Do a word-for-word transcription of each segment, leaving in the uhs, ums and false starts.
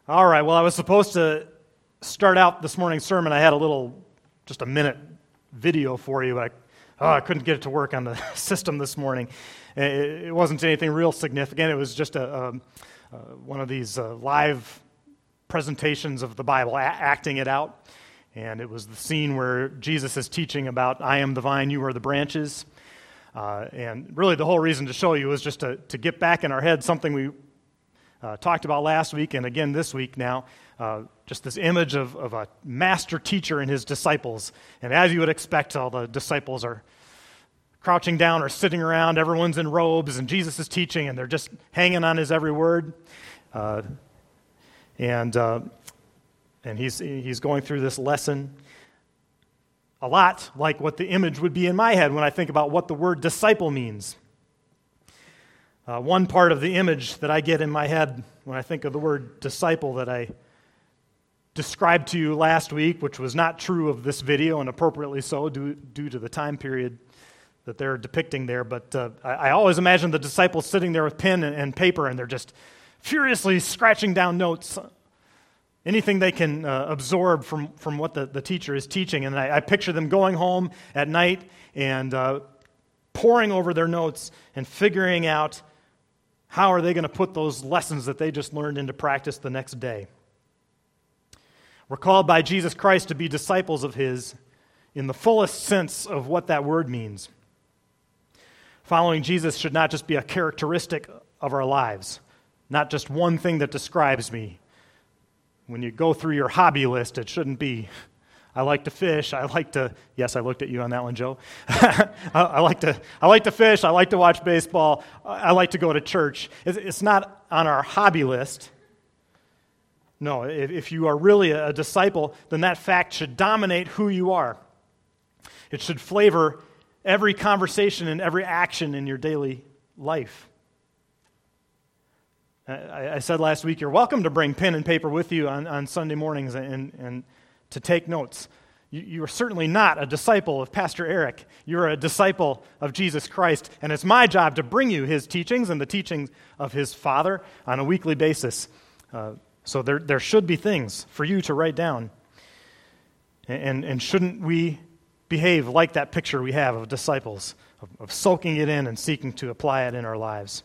All right, well, I was supposed to start out this morning's sermon. I had a little, just a minute video for you, but I, oh, I couldn't get it to work on the system this morning. It, it wasn't anything real significant. It was just a, a, a one of these uh, live presentations of the Bible, a- acting it out. And it was the scene where Jesus is teaching about, I am the vine, you are the branches. Uh, and really the whole reason to show you was just to, to get back in our head something we Uh, talked about last week and again this week now, uh, just this image of, of a master teacher and his disciples. And as you would expect, all the disciples are crouching down or sitting around. Everyone's in robes, and Jesus is teaching, and they're just hanging on his every word. Uh, and uh, and he's he's going through this lesson a lot like what the image would be in my head when I think about what the word disciple means. Uh, one part of the image that I get in my head when I think of the word disciple that I described to you last week, which was not true of this video, and appropriately so due, due to the time period that they're depicting there, but uh, I, I always imagine the disciples sitting there with pen and, and paper, and they're just furiously scratching down notes, anything they can uh, absorb from, from what the, the teacher is teaching. And I, I picture them going home at night and uh, poring over their notes and figuring out how are they going to put those lessons that they just learned into practice the next day. We're called by Jesus Christ to be disciples of His in the fullest sense of what that word means. Following Jesus should not just be a characteristic of our lives, not just one thing that describes me. When you go through your hobby list, it shouldn't be, I like to fish, I like to, yes, I looked at you on that one, Joe. I, I like to I like to fish, I like to watch baseball, I like to go to church. It's, it's not on our hobby list. No, if, if you are really a disciple, then that fact should dominate who you are. It should flavor every conversation and every action in your daily life. I, I said last week, you're welcome to bring pen and paper with you on, on Sunday mornings and, and to take notes. You, you are certainly not a disciple of Pastor Eric. You're a disciple of Jesus Christ, and it's my job to bring you his teachings and the teachings of his Father on a weekly basis. Uh, so there, there should be things for you to write down. And, and shouldn't we behave like that picture we have of disciples, of, of soaking it in and seeking to apply it in our lives?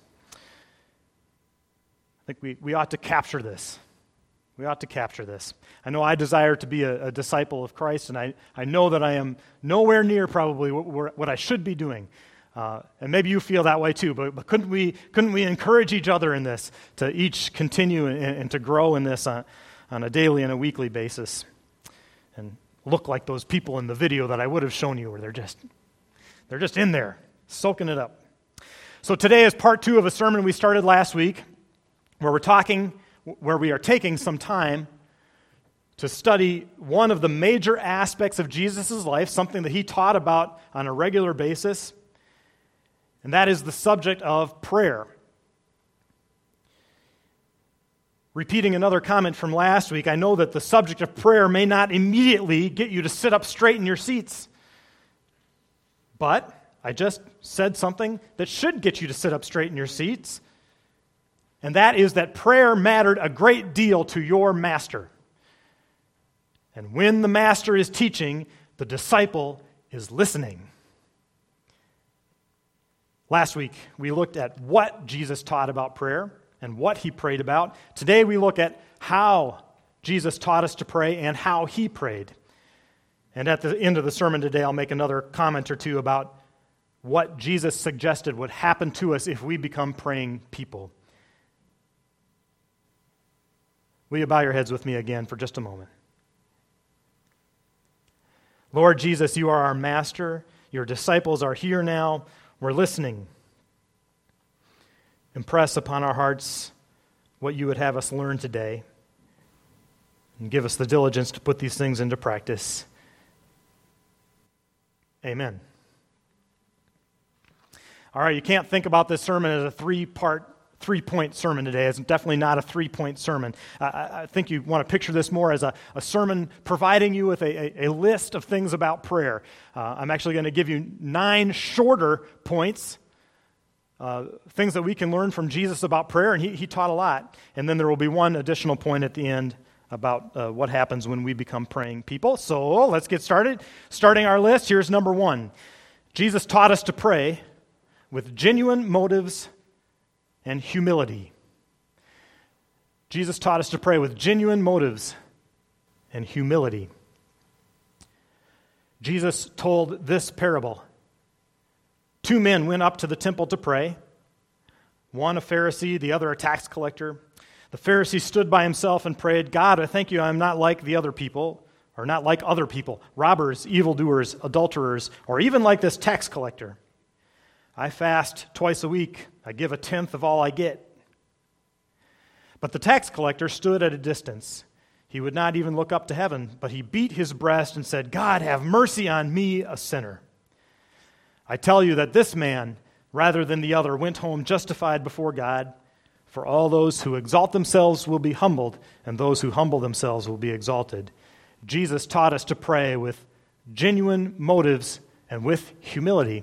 I think we, we ought to capture this. We ought to capture this. I know I desire to be a, a disciple of Christ, and I, I know that I am nowhere near probably what, what I should be doing. Uh, and maybe you feel that way too, but, but couldn't we couldn't we encourage each other in this, to each continue and, and to grow in this on, on a daily and a weekly basis, and look like those people in the video that I would have shown you, where they're just, they're just in there, soaking it up. So today is part two of a sermon we started last week, where we're talking where we are taking some time to study one of the major aspects of Jesus' life, something that he taught about on a regular basis, and that is the subject of prayer. Repeating another comment from last week, I know that the subject of prayer may not immediately get you to sit up straight in your seats, but I just said something that should get you to sit up straight in your seats. And that is that prayer mattered a great deal to your master. And when the master is teaching, the disciple is listening. Last week, we looked at what Jesus taught about prayer and what he prayed about. Today, we look at how Jesus taught us to pray and how he prayed. And at the end of the sermon today, I'll make another comment or two about what Jesus suggested would happen to us if we become praying people. Will you bow your heads with me again for just a moment? Lord Jesus, you are our master. Your disciples are here now. We're listening. Impress upon our hearts what you would have us learn today, and give us the diligence to put these things into practice. Amen. All right, you can't think about this sermon as a three-part three-point sermon today. It's definitely not a three-point sermon. I, I think you want to picture this more as a, a sermon providing you with a, a, a list of things about prayer. Uh, I'm actually going to give you nine shorter points uh, things that we can learn from Jesus about prayer, and he, he taught a lot. And then there will be one additional point at the end about uh, what happens when we become praying people. So let's get started. Starting our list, here's number one. Jesus taught us to pray with genuine motives and humility. Jesus taught us to pray with genuine motives and humility. Jesus told this parable. Two men went up to the temple to pray, one a Pharisee, the other a tax collector. The Pharisee stood by himself and prayed, God, I thank you I'm not like the other people, or not like other people, robbers, evildoers, adulterers, or even like this tax collector. I fast twice a week. I give a tenth of all I get. But the tax collector stood at a distance. He would not even look up to heaven, but he beat his breast and said, God, have mercy on me, a sinner. I tell you that this man, rather than the other, went home justified before God. For all those who exalt themselves will be humbled, and those who humble themselves will be exalted. Jesus taught us to pray with genuine motives and with humility.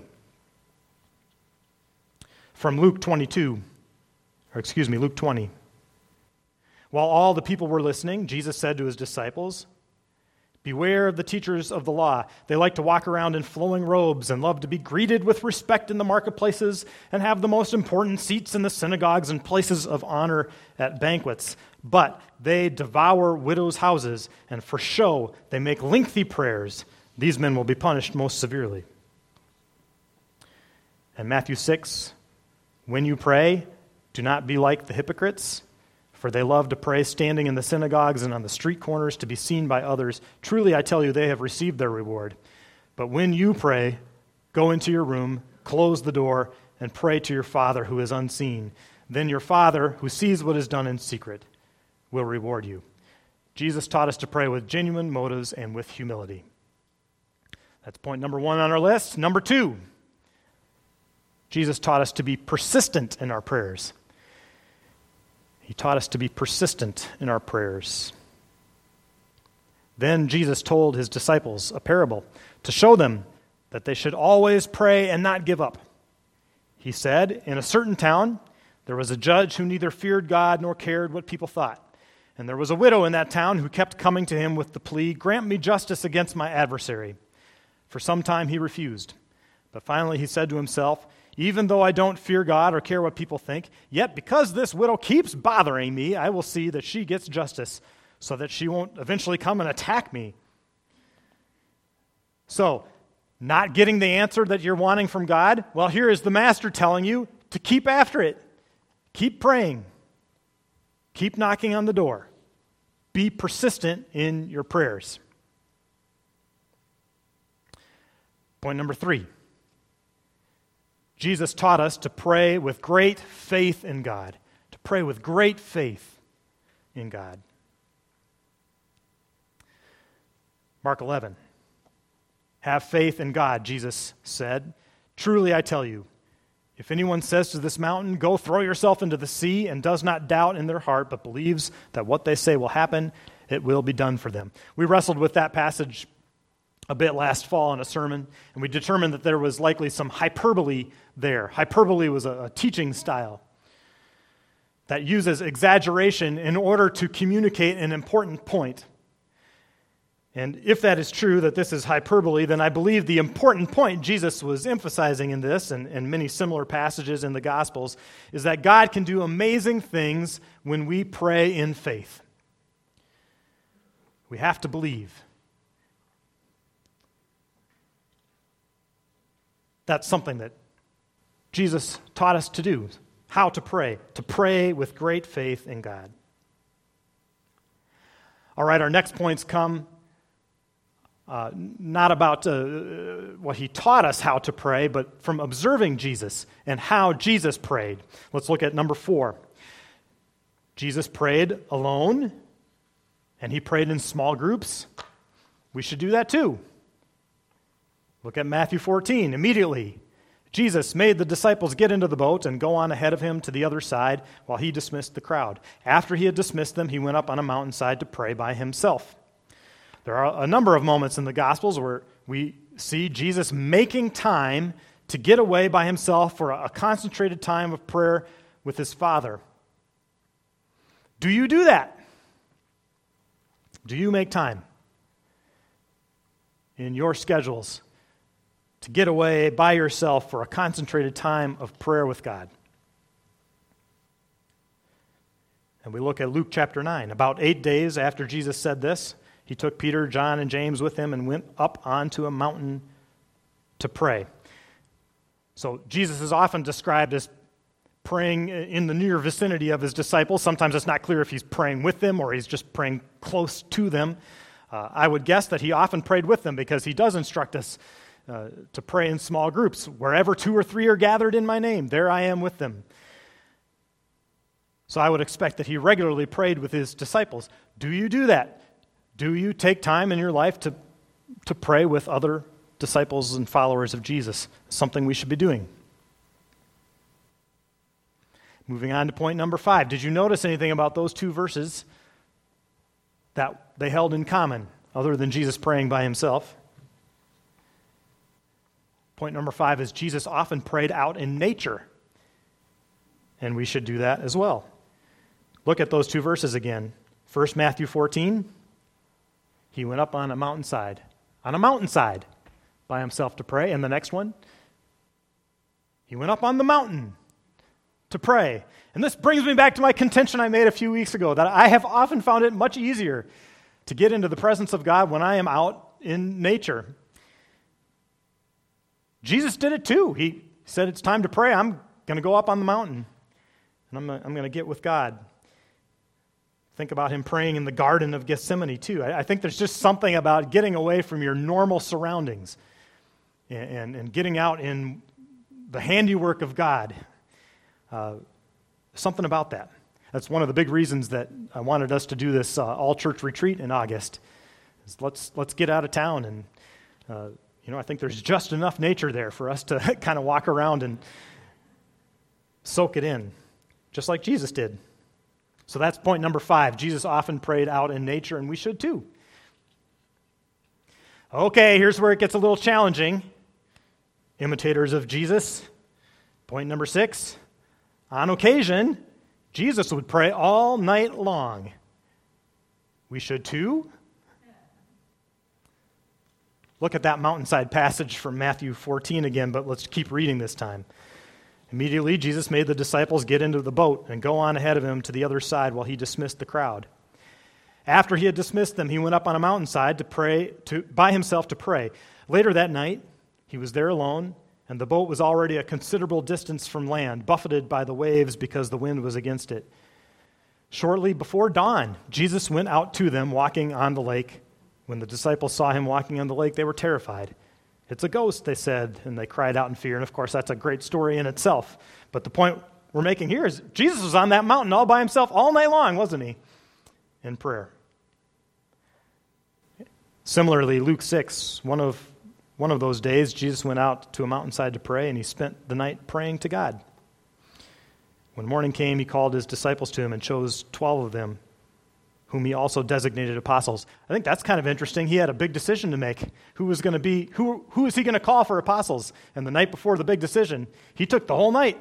From Luke twenty-two, or excuse me, Luke twenty. While all the people were listening, Jesus said to his disciples, beware of the teachers of the law. They like to walk around in flowing robes and love to be greeted with respect in the marketplaces and have the most important seats in the synagogues and places of honor at banquets. But they devour widows' houses, and for show they make lengthy prayers. These men will be punished most severely. And Matthew six, when you pray, do not be like the hypocrites, for they love to pray standing in the synagogues and on the street corners to be seen by others. Truly, I tell you, they have received their reward. But when you pray, go into your room, close the door, and pray to your Father who is unseen. Then your Father, who sees what is done in secret, will reward you. Jesus taught us to pray with genuine motives and with humility. That's point number one on our list. Number two, Jesus taught us to be persistent in our prayers. He taught us to be persistent in our prayers. Then Jesus told his disciples a parable to show them that they should always pray and not give up. He said, in a certain town, there was a judge who neither feared God nor cared what people thought. And there was a widow in that town who kept coming to him with the plea, grant me justice against my adversary. For some time he refused. But finally he said to himself, even though I don't fear God or care what people think, yet because this widow keeps bothering me, I will see that she gets justice so that she won't eventually come and attack me. So, not getting the answer that you're wanting from God? Well, here is the Master telling you to keep after it. Keep praying. Keep knocking on the door. Be persistent in your prayers. Point number three. Jesus taught us to pray with great faith in God. To pray with great faith in God. Mark eleven. Have faith in God, Jesus said. Truly I tell you, if anyone says to this mountain, go throw yourself into the sea, and does not doubt in their heart, but believes that what they say will happen, it will be done for them. We wrestled with that passage a bit last fall in a sermon, and we determined that there was likely some hyperbole there. Hyperbole was a, a teaching style that uses exaggeration in order to communicate an important point. And if that is true, that this is hyperbole, then I believe the important point Jesus was emphasizing in this and, and many similar passages in the Gospels is that God can do amazing things when we pray in faith. We have to believe. That's something that Jesus taught us to do, how to pray, to pray with great faith in God. All right, our next points come uh, not about uh, what he taught us how to pray, but from observing Jesus and how Jesus prayed. Let's look at number four. Jesus prayed alone, and he prayed in small groups. We should do that too. Look at Matthew fourteen. Immediately, Jesus made the disciples get into the boat and go on ahead of him to the other side while he dismissed the crowd. After he had dismissed them, he went up on a mountainside to pray by himself. There are a number of moments in the Gospels where we see Jesus making time to get away by himself for a concentrated time of prayer with his Father. Do you do that? Do you make time in your schedules to get away by yourself for a concentrated time of prayer with God? And we look at Luke chapter nine. About eight days after Jesus said this, he took Peter, John, and James with him and went up onto a mountain to pray. So Jesus is often described as praying in the near vicinity of his disciples. Sometimes it's not clear if he's praying with them or he's just praying close to them. Uh, I would guess that he often prayed with them because he does instruct us uh, to pray in small groups. Wherever two or three are gathered in my name, there I am with them. So I would expect that he regularly prayed with his disciples. Do you do that? Do you take time in your life to, to pray with other disciples and followers of Jesus? Something we should be doing. Moving on to point number five. Did you notice anything about those two verses that they held in common, other than Jesus praying by himself? Point number five is Jesus often prayed out in nature, and we should do that as well. Look at those two verses again. First, Matthew fourteen, he went up on a mountainside, on a mountainside by himself to pray. And the next one, he went up on the mountain to pray. And this brings me back to my contention I made a few weeks ago, that I have often found it much easier to get into the presence of God when I am out in nature. Jesus did it too. He said, it's time to pray. I'm going to go up on the mountain, and I'm, I'm going to get with God. Think about him praying in the Garden of Gethsemane too. I, I think there's just something about getting away from your normal surroundings and, and, and getting out in the handiwork of God. Uh, something about that. That's one of the big reasons that I wanted us to do this uh, all-church retreat in August. Is let's let's get out of town, and uh, you know I think there's just enough nature there for us to kind of walk around and soak it in, just like Jesus did. So that's point number five. Jesus often prayed out in nature, and we should too. Okay, here's where it gets a little challenging. Imitators of Jesus. Point number six. On occasion, Jesus would pray all night long. We should too. Look at that mountainside passage from Matthew fourteen again, but let's keep reading this time. Immediately, Jesus made the disciples get into the boat and go on ahead of him to the other side while he dismissed the crowd. After he had dismissed them, he went up on a mountainside to pray to, by himself to pray. Later that night, he was there alone, and the boat was already a considerable distance from land, buffeted by the waves because the wind was against it. Shortly before dawn, Jesus went out to them walking on the lake. When the disciples saw him walking on the lake, they were terrified. It's a ghost, they said, and they cried out in fear. And of course, that's a great story in itself. But the point we're making here is Jesus was on that mountain all by himself all night long, wasn't he? In prayer. Similarly, Luke six, one of one of those days, Jesus went out to a mountainside to pray, and he spent the night praying to God. When morning came, he called his disciples to him and chose twelve of them, whom he also designated apostles. I think that's kind of interesting. He had a big decision to make. Who was going to be, who, who is he going to call for apostles? And the night before the big decision, he took the whole night.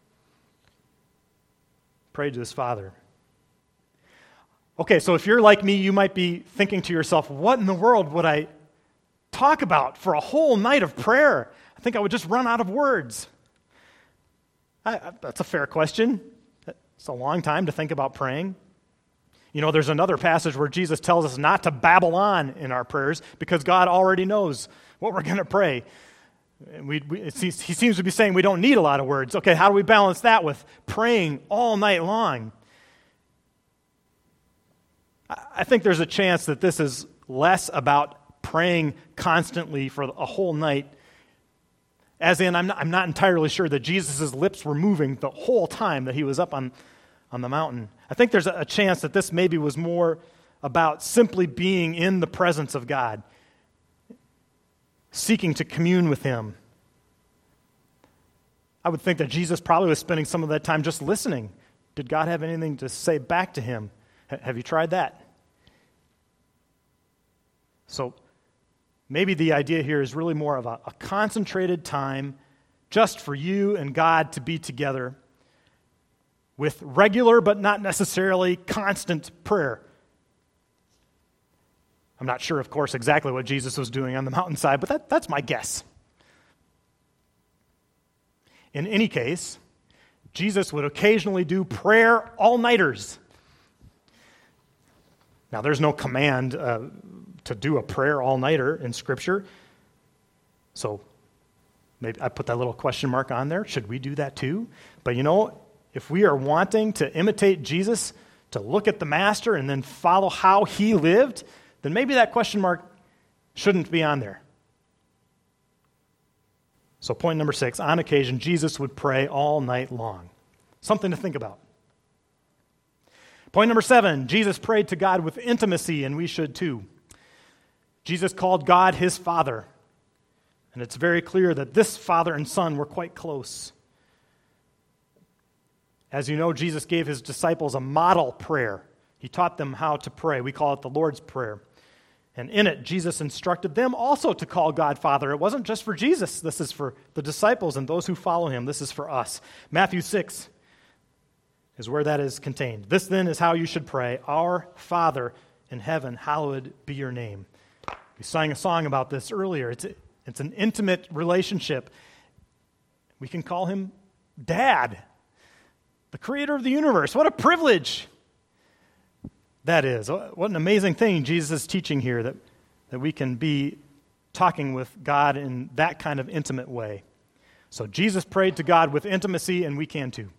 Prayed to his Father. Okay, so if you're like me, you might be thinking to yourself, what in the world would I talk about for a whole night of prayer? I think I would just run out of words. I, I, that's a fair question. It's a long time to think about praying. You know, there's another passage where Jesus tells us not to babble on in our prayers because God already knows what we're going to pray. We, we, it seems, he seems to be saying we don't need a lot of words. Okay, how do we balance that with praying all night long? I, I think there's a chance that this is less about praying constantly for a whole night, as in I'm not, I'm not entirely sure that Jesus' lips were moving the whole time that he was up on on the mountain. I think there's a chance that this maybe was more about simply being in the presence of God, seeking to commune with him. I would think that Jesus probably was spending some of that time just listening. Did God have anything to say back to him? H- have you tried that? So maybe the idea here is really more of a, a concentrated time just for you and God to be together with regular but not necessarily constant prayer. I'm not sure, of course, exactly what Jesus was doing on the mountainside, but that, that's my guess. In any case, Jesus would occasionally do prayer all-nighters. Now, there's no command uh, to do a prayer all-nighter in Scripture, so maybe I put that little question mark on there. Should we do that too? But you know, if we are wanting to imitate Jesus, to look at the Master and then follow how he lived, then maybe that question mark shouldn't be on there. So point number six, on occasion, Jesus would pray all night long. Something to think about. Point number seven, Jesus prayed to God with intimacy, and we should too. Jesus called God his Father, and it's very clear that this Father and Son were quite close. As you know, Jesus gave his disciples a model prayer. He taught them how to pray. We call it the Lord's Prayer. And in it, Jesus instructed them also to call God Father. It wasn't just for Jesus. This is for the disciples and those who follow him. This is for us. Matthew six is where that is contained. This then is how you should pray. Our Father in heaven, hallowed be your name. We sang a song about this earlier. It's, it's an intimate relationship. We can call him Dad, the creator of the universe. What a privilege that is. What an amazing thing Jesus is teaching here, that, that we can be talking with God in that kind of intimate way. So Jesus prayed to God with intimacy, and we can too.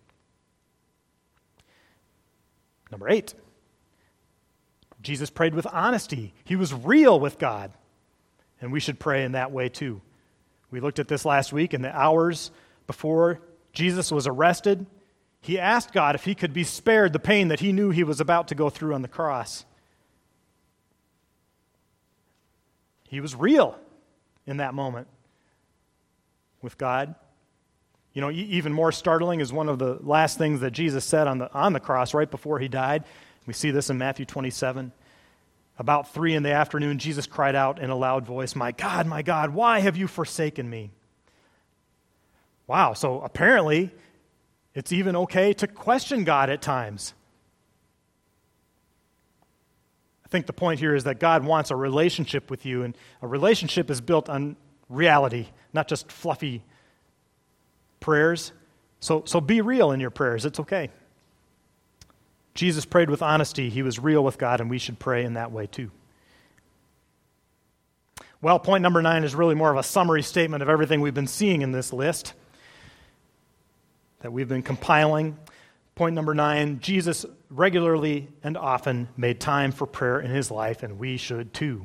Number eight, Jesus prayed with honesty. He was real with God, and we should pray in that way too. We looked at this last week. In the hours before Jesus was arrested, he asked God if he could be spared the pain that he knew he was about to go through on the cross. He was real in that moment with God. You know, even more startling is one of the last things that Jesus said on the on the cross right before he died. We see this in Matthew twenty-seven. About three in the afternoon, Jesus cried out in a loud voice, "My God, my God, why have you forsaken me?" Wow, so apparently it's even okay to question God at times. I think the point here is that God wants a relationship with you, and a relationship is built on reality, not just fluffy prayers. So, so be real in your prayers. It's okay. Jesus prayed with honesty. He was real with God, and we should pray in that way too. Well, point number nine is really more of a summary statement of everything we've been seeing in this list that we've been compiling. Point number nine, Jesus regularly and often made time for prayer in his life, and we should too.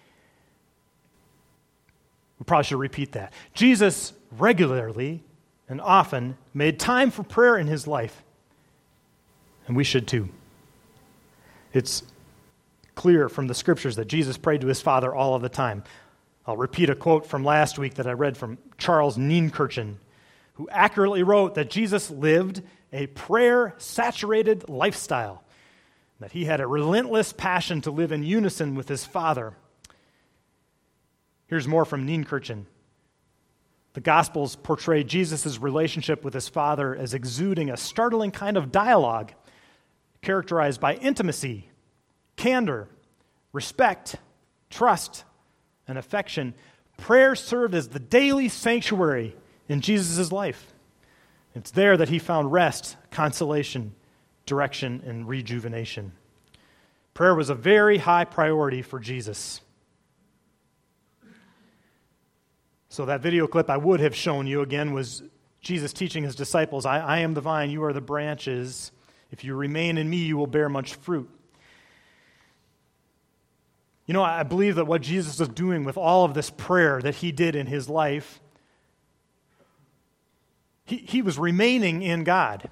We probably should repeat that. Jesus regularly and often made time for prayer in his life, and we should too. It's clear from the scriptures that Jesus prayed to his Father all of the time. I'll repeat a quote from last week that I read from Charles Nienkerchen, who accurately wrote that Jesus lived a prayer-saturated lifestyle, that he had a relentless passion to live in unison with his Father. Here's more from Nienkerchen. The Gospels portray Jesus' relationship with his Father as exuding a startling kind of dialogue characterized by intimacy, candor, respect, trust, and affection. Prayer served as the daily sanctuary in Jesus' life. It's there that he found rest, consolation, direction, and rejuvenation. Prayer was a very high priority for Jesus. So that video clip I would have shown you again was Jesus teaching his disciples, I, I am the vine, you are the branches. If you remain in me, you will bear much fruit. You know, I believe that what Jesus was doing with all of this prayer that he did in his life, he, he was remaining in God.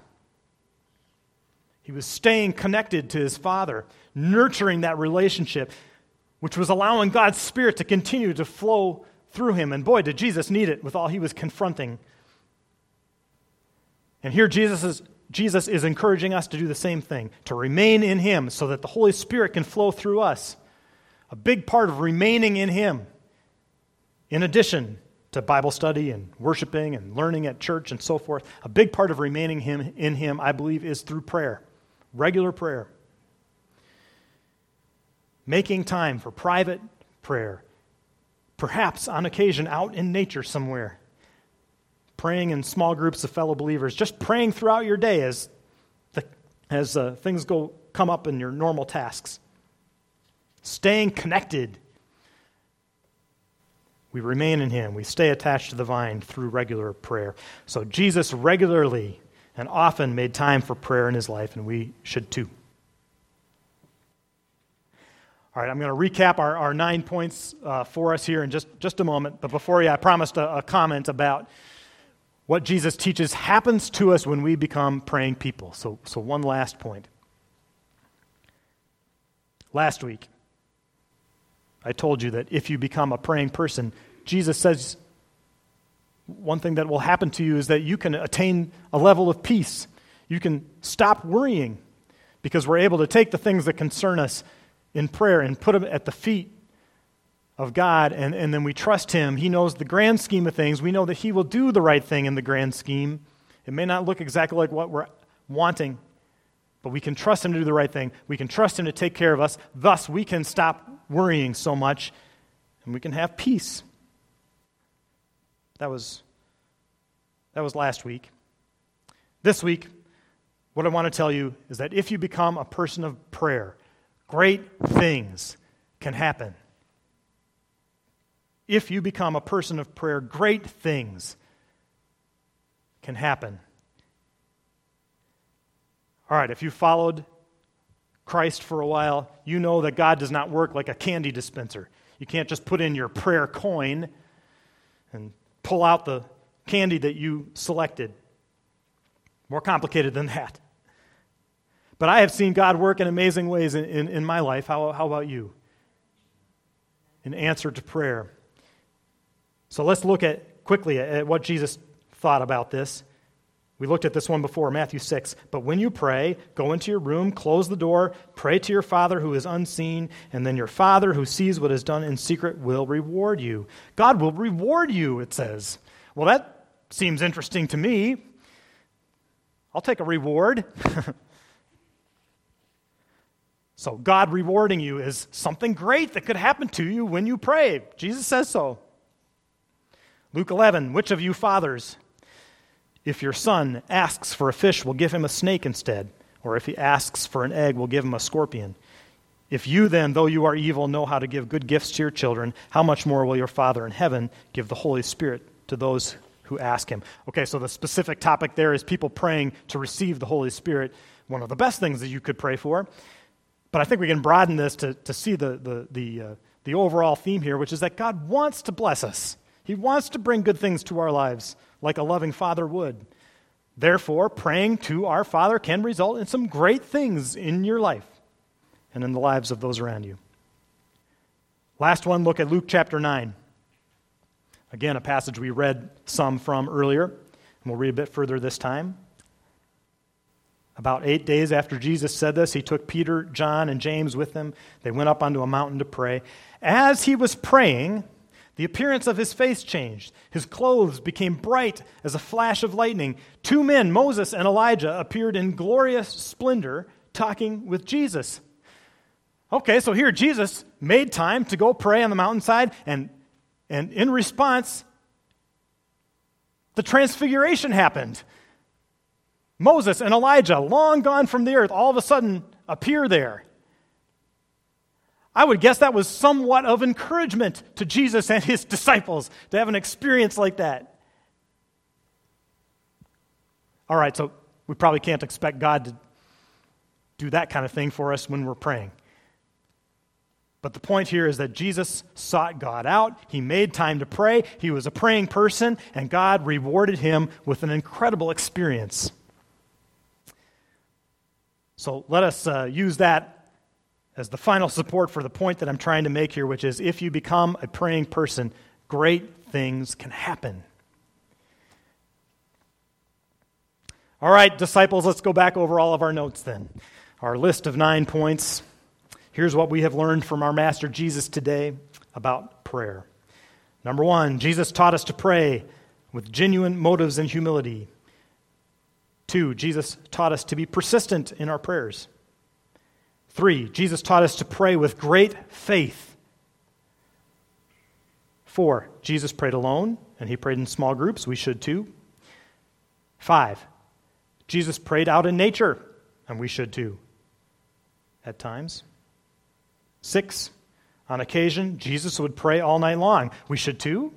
He was staying connected to his Father, nurturing that relationship, which was allowing God's Spirit to continue to flow through him. And boy, did Jesus need it with all he was confronting. And here Jesus is, Jesus is encouraging us to do the same thing, to remain in him so that the Holy Spirit can flow through us. A big part of remaining in him, in addition to Bible study and worshiping and learning at church and so forth. A big part of remaining him in him, I believe, is through prayer, regular prayer. Making time for private prayer, perhaps on occasion out in nature somewhere, praying in small groups of fellow believers, just praying throughout your day as the, as uh, things go come up in your normal tasks. Staying connected. We remain in him. We stay attached to the vine through regular prayer. So Jesus regularly and often made time for prayer in his life, and we should too. All right, I'm going to recap our, our nine points uh, for us here in just, just a moment. But before you, I promised a, a comment about what Jesus teaches happens to us when we become praying people. So, so one last point. Last week, I told you that if you become a praying person, Jesus says one thing that will happen to you is that you can attain a level of peace. You can stop worrying because we're able to take the things that concern us in prayer and put them at the feet of God, and, and then we trust him. He knows the grand scheme of things. We know that he will do the right thing in the grand scheme. It may not look exactly like what we're wanting, but we can trust him to do the right thing. We can trust him to take care of us. Thus, we can stop worrying so much, and we can have peace. That was, that was last week. This week, what I want to tell you is that if you become a person of prayer, great things can happen. If you become a person of prayer, great things can happen. All right, if you followed Christ for a while, you know that God does not work like a candy dispenser. You can't just put in your prayer coin and pull out the candy that you selected. More complicated than that. But I have seen God work in amazing ways in, in, in my life. How, how about you? In answer to prayer. So let's look at quickly at what Jesus thought about this. We looked at this one before, Matthew six. But when you pray, go into your room, close the door, pray to your Father who is unseen, and then your Father who sees what is done in secret will reward you. God will reward you, it says. Well, that seems interesting to me. I'll take a reward. So God rewarding you is something great that could happen to you when you pray. Jesus says so. Luke eleven, which of you fathers, if your son asks for a fish, will give him a snake instead? Or if he asks for an egg, will give him a scorpion? If you then, though you are evil, know how to give good gifts to your children, how much more will your Father in heaven give the Holy Spirit to those who ask him? Okay, so the specific topic there is people praying to receive the Holy Spirit, one of the best things that you could pray for. But I think we can broaden this to, to see the, the, the, uh, the overall theme here, which is that God wants to bless us. He wants to bring good things to our lives, like a loving father would. Therefore, praying to our Father can result in some great things in your life and in the lives of those around you. Last one, look at Luke chapter nine. Again, a passage we read some from earlier, and we'll read a bit further this time. About eight days after Jesus said this, he took Peter, John, and James with him. They went up onto a mountain to pray. As he was praying, the appearance of his face changed. His clothes became bright as a flash of lightning. Two men, Moses and Elijah, appeared in glorious splendor, talking with Jesus. Okay, so here Jesus made time to go pray on the mountainside, and, and in response, the transfiguration happened. Moses and Elijah, long gone from the earth, all of a sudden appear there. I would guess that was somewhat of encouragement to Jesus and his disciples to have an experience like that. All right, so we probably can't expect God to do that kind of thing for us when we're praying. But the point here is that Jesus sought God out. He made time to pray. He was a praying person, and God rewarded him with an incredible experience. So let us uh, use that as the final support for the point that I'm trying to make here, which is if you become a praying person, great things can happen. All right, disciples, let's go back over all of our notes then. Our list of nine points. Here's what we have learned from our Master Jesus today about prayer. Number one, Jesus taught us to pray with genuine motives and humility. Two, Jesus taught us to be persistent in our prayers. Three, Jesus taught us to pray with great faith. Four, Jesus prayed alone, and he prayed in small groups. We should too. Five, Jesus prayed out in nature, and we should too, at times. Six, on occasion, Jesus would pray all night long. We should too.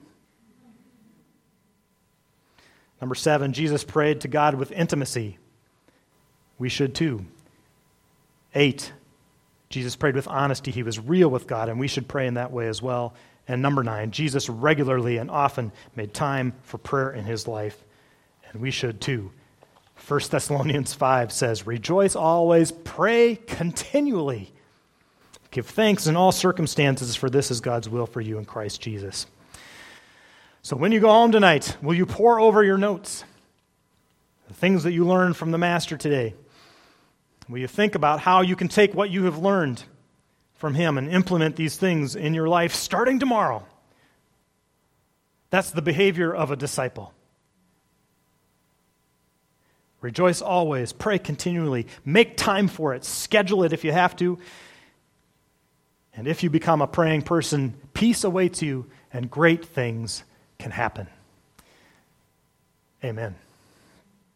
Number seven, Jesus prayed to God with intimacy. We should too. Eight, Jesus prayed with honesty. He was real with God, and we should pray in that way as well. And number nine, Jesus regularly and often made time for prayer in his life, and we should too. First Thessalonians five says, "Rejoice always, pray continually. Give thanks in all circumstances, for this is God's will for you in Christ Jesus." So when you go home tonight, will you pore over your notes, the things that you learned from the Master today? Will you think about how you can take what you have learned from him and implement these things in your life starting tomorrow? That's the behavior of a disciple. Rejoice always, pray continually, make time for it, schedule it if you have to. And if you become a praying person, peace awaits you and great things can happen. Amen.